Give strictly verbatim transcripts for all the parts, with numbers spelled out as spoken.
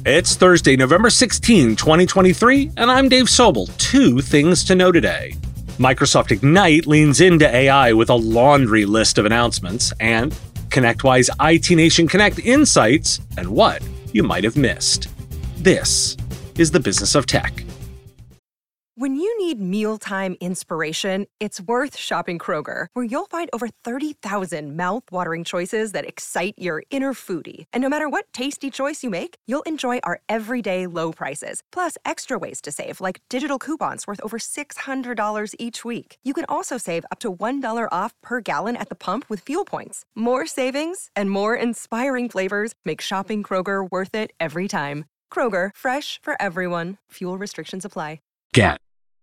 It's Thursday, November sixteenth, twenty twenty-three, and I'm Dave Sobel. Two things to know today. Microsoft Ignite leans into A I with a laundry list of announcements, and ConnectWise I T Nation Connect insights and what you might have missed. This is the Business of Tech. When you need mealtime inspiration, it's worth shopping Kroger, where you'll find over thirty thousand mouth-watering choices that excite your inner foodie. And no matter what tasty choice you make, you'll enjoy our everyday low prices, plus extra ways to save, like digital coupons worth over six hundred dollars each week. You can also save up to one dollar off per gallon at the pump with fuel points. More savings and more inspiring flavors make shopping Kroger worth it every time. Kroger, fresh for everyone. Fuel restrictions apply. Get.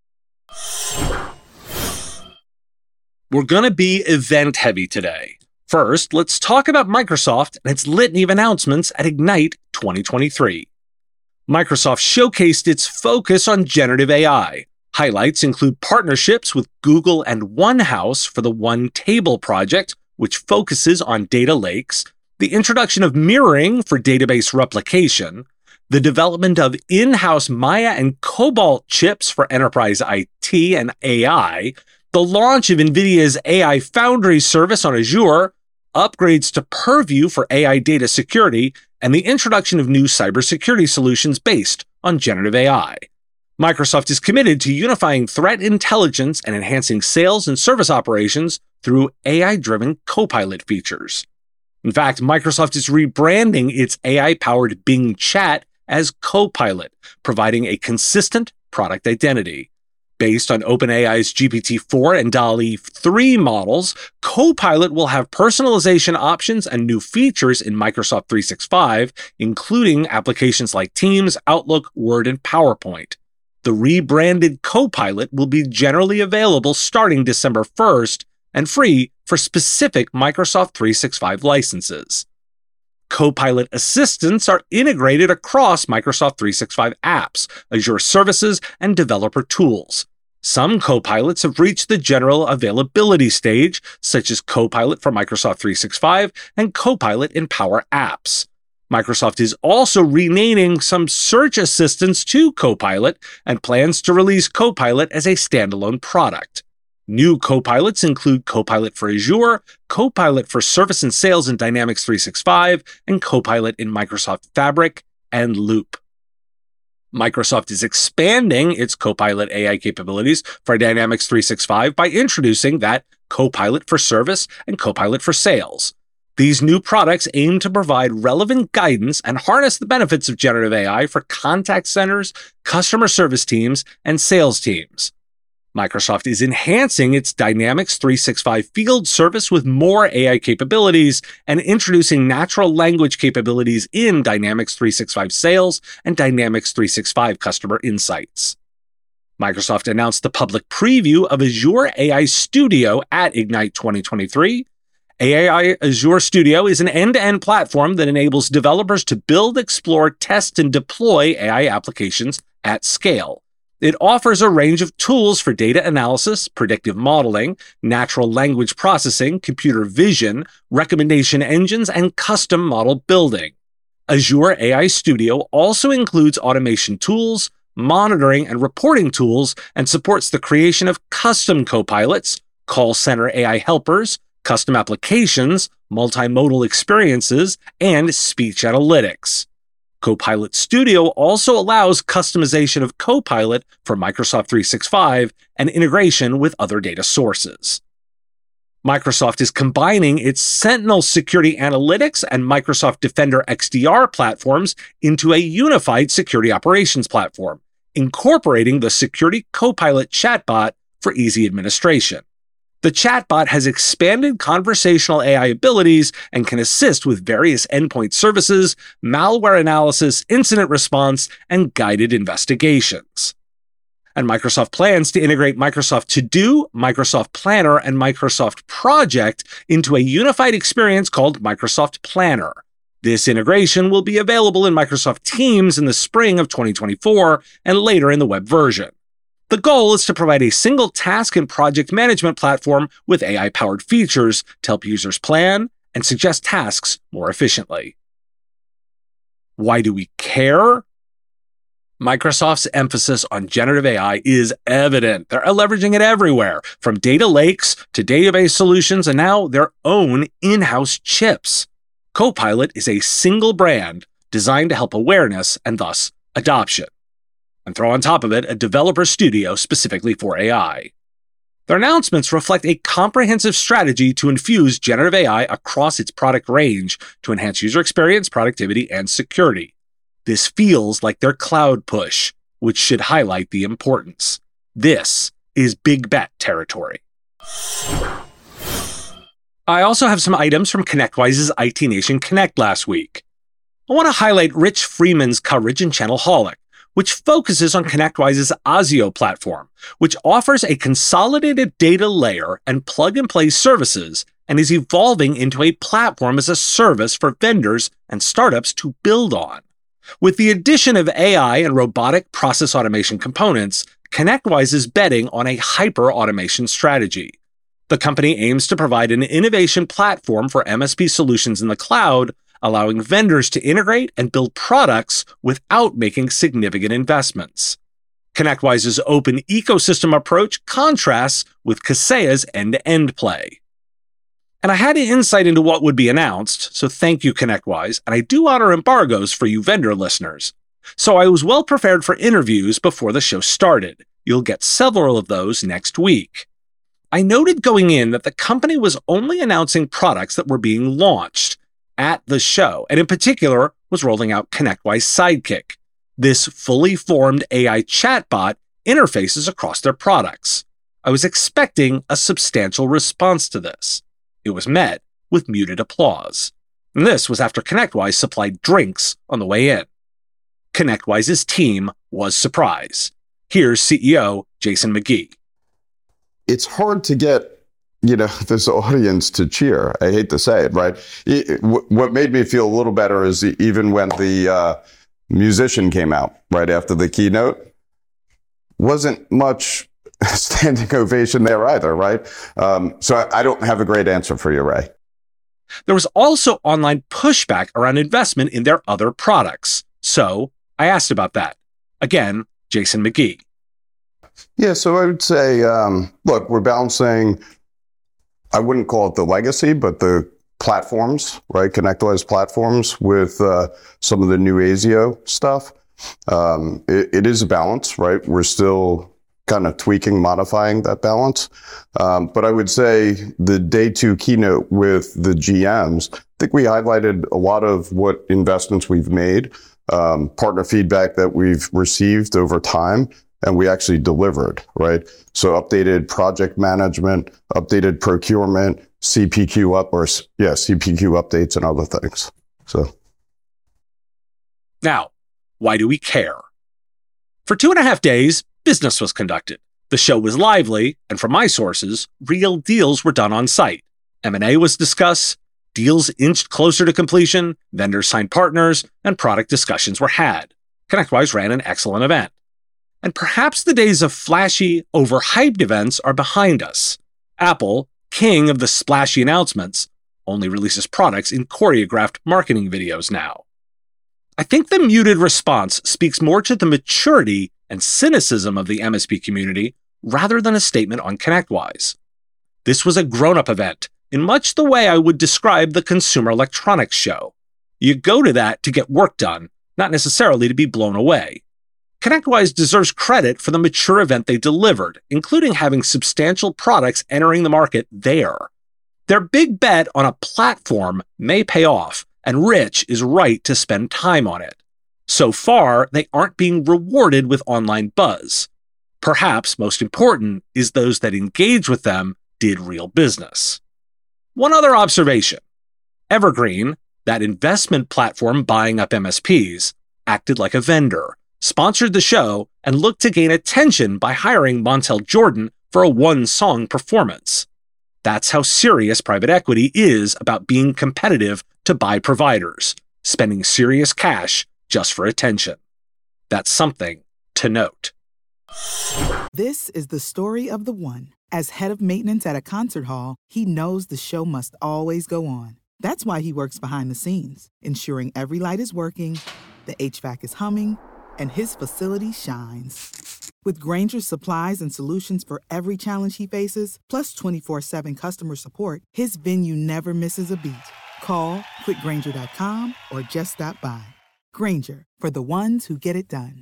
We're going to be event heavy today. First, let's talk about Microsoft and its litany of announcements at Ignite twenty twenty-three. Microsoft showcased its focus on generative A I. Highlights include partnerships with Google and OneHouse for the One Table project, which focuses on data lakes, the introduction of mirroring for database replication, the development of in-house Maya and Cobalt chips for enterprise I T and A I, the launch of NVIDIA's A I Foundry service on Azure, upgrades to Purview for A I data security, and the introduction of new cybersecurity solutions based on generative A I. Microsoft is committed to unifying threat intelligence and enhancing sales and service operations through A I-driven Copilot features. In fact, Microsoft is rebranding its A I-powered Bing Chat as Copilot, providing a consistent product identity. Based on OpenAI's G P T four and DALL-E three models, Copilot will have personalization options and new features in Microsoft three sixty-five, including applications like Teams, Outlook, Word, and PowerPoint. The rebranded Copilot will be generally available starting December first and free for specific Microsoft three sixty-five licenses. Copilot assistants are integrated across Microsoft three sixty-five apps, Azure services, and developer tools. Some Copilots have reached the general availability stage, such as Copilot for Microsoft three sixty-five and Copilot in Power Apps. Microsoft is also renaming some search assistants to Copilot and plans to release Copilot as a standalone product. New Copilots include Copilot for Azure, Copilot for Service and Sales in Dynamics three sixty-five, and Copilot in Microsoft Fabric and Loop. Microsoft is expanding its Copilot A I capabilities for Dynamics three sixty-five by introducing that Copilot for Service and Copilot for Sales. These new products aim to provide relevant guidance and harness the benefits of generative A I for contact centers, customer service teams, and sales teams. Microsoft is enhancing its Dynamics three sixty-five field service with more A I capabilities and introducing natural language capabilities in Dynamics three sixty-five Sales and Dynamics three sixty-five Customer Insights. Microsoft announced the public preview of Azure A I Studio at Ignite twenty twenty-three. A I Azure Studio is an end-to-end platform that enables developers to build, explore, test, and deploy A I applications at scale. It offers a range of tools for data analysis, predictive modeling, natural language processing, computer vision, recommendation engines, and custom model building. Azure A I Studio also includes automation tools, monitoring and reporting tools, and supports the creation of custom copilots, call center A I helpers, custom applications, multimodal experiences, and speech analytics. Copilot Studio also allows customization of Copilot for Microsoft three sixty-five and integration with other data sources. Microsoft is combining its Sentinel Security Analytics and Microsoft Defender X D R platforms into a unified security operations platform, incorporating the Security Copilot chatbot for easy administration. The chatbot has expanded conversational A I abilities and can assist with various endpoint services, malware analysis, incident response, and guided investigations. And Microsoft plans to integrate Microsoft To Do, Microsoft Planner, and Microsoft Project into a unified experience called Microsoft Planner. This integration will be available in Microsoft Teams in the spring of twenty twenty-four and later in the web version. The goal is to provide a single task and project management platform with A I-powered features to help users plan and suggest tasks more efficiently. Why do we care? Microsoft's emphasis on generative A I is evident. They're leveraging it everywhere, from data lakes to database solutions, and now their own in-house chips. Copilot is a single brand designed to help awareness and thus adoption. And throw on top of it a developer studio specifically for A I. Their announcements reflect a comprehensive strategy to infuse generative A I across its product range to enhance user experience, productivity, and security. This feels like their cloud push, which should highlight the importance. This is big bet territory. I also have some items from ConnectWise's I T Nation Connect last week. I want to highlight Rich Freeman's coverage in Channelholic, which focuses on ConnectWise's Azio platform, which offers a consolidated data layer and plug-and-play services and is evolving into a platform as a service for vendors and startups to build on. With the addition of A I and robotic process automation components, ConnectWise is betting on a hyper-automation strategy. The company aims to provide an innovation platform for M S P solutions in the cloud, allowing vendors to integrate and build products without making significant investments. ConnectWise's open ecosystem approach contrasts with Kaseya's end-to-end play. And I had insight into what would be announced, so thank you, ConnectWise, and I do honor embargoes for you vendor listeners. So I was well prepared for interviews before the show started. You'll get several of those next week. I noted going in that the company was only announcing products that were being launched at the show, and in particular was rolling out ConnectWise Sidekick. This fully formed A I chatbot interfaces across their products. I was expecting a substantial response to this. It was met with muted applause. And this was after ConnectWise supplied drinks on the way in. ConnectWise's team was surprised. Here's C E O Jason McGee. It's hard to get, you know, this audience to cheer. I hate to say it, right? It, what made me feel a little better is even when the uh, musician came out right after the keynote, wasn't much standing ovation there either, right? Um, so I, I don't have a great answer for you, Ray. There was also online pushback around investment in their other products. So I asked about that. Again, Jason McGee. Yeah, so I would say, um, look, we're balancing, I wouldn't call it the legacy, but the platforms, right? ConnectWise platforms with uh, some of the new Azio stuff. Um, it, it is a balance, right? We're still kind of tweaking, modifying that balance. Um, but I would say the day two keynote with the G Ms, I think we highlighted a lot of what investments we've made, um, partner feedback that we've received over time, and we actually delivered, right? So updated project management, updated procurement, C P Q up, or yeah, C P Q updates and other things. So. Now, why do we care? For two and a half days, business was conducted. The show was lively, and from my sources, real deals were done on site. M and A was discussed, deals inched closer to completion, vendors signed partners, and product discussions were had. ConnectWise ran an excellent event. And perhaps the days of flashy, overhyped events are behind us. Apple, king of the splashy announcements, only releases products in choreographed marketing videos now. I think the muted response speaks more to the maturity and cynicism of the M S P community rather than a statement on ConnectWise. This was a grown-up event, in much the way I would describe the Consumer Electronics Show. You go to that to get work done, not necessarily to be blown away. ConnectWise deserves credit for the mature event they delivered, including having substantial products entering the market there. Their big bet on a platform may pay off, and Rich is right to spend time on it. So far, they aren't being rewarded with online buzz. Perhaps most important is those that engage with them did real business. One other observation. Evergreen, that investment platform buying up M S Ps, acted like a vendor, sponsored the show, and looked to gain attention by hiring Montel Jordan for a one-song performance. That's how serious private equity is about being competitive to buy providers, spending serious cash just for attention. That's something to note. This is the story of the one. As head of maintenance at a concert hall, he knows the show must always go on. That's why he works behind the scenes, ensuring every light is working, the H V A C is humming, and his facility shines. With Grainger's supplies and solutions for every challenge he faces, plus twenty-four seven customer support, his venue never misses a beat. Call quick grainger dot com or just stop by. Grainger, for the ones who get it done.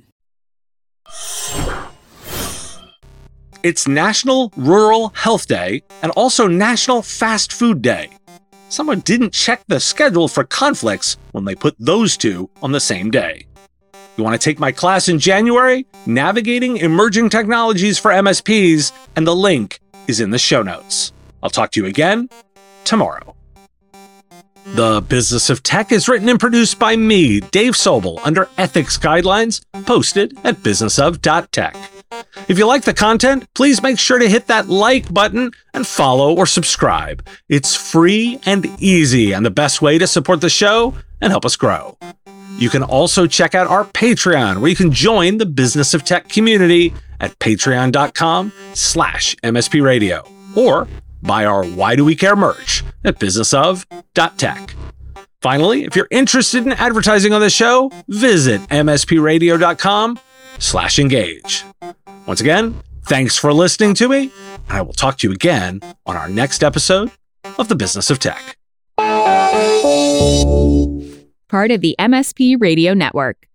It's National Rural Health Day and also National Fast Food Day. Someone didn't check the schedule for conflicts when they put those two on the same day. You want to take my class in January? Navigating Emerging Technologies for M S Ps, and the link is in the show notes. I'll talk to you again tomorrow. The Business of Tech is written and produced by me, Dave Sobel, under ethics guidelines posted at business of dot tech. If you like the content, please make sure to hit that like button and follow or subscribe. It's free and easy and the best way to support the show and help us grow. You can also check out our Patreon, where you can join the Business of Tech community at patreon dot com slash M S P radio, or buy our Why Do We Care merch at business of dot tech. Finally, if you're interested in advertising on the show, visit m s p radio dot com slash engage. Once again, thanks for listening to me, and I will talk to you again on our next episode of The Business of Tech. Part of the M S P Radio Network.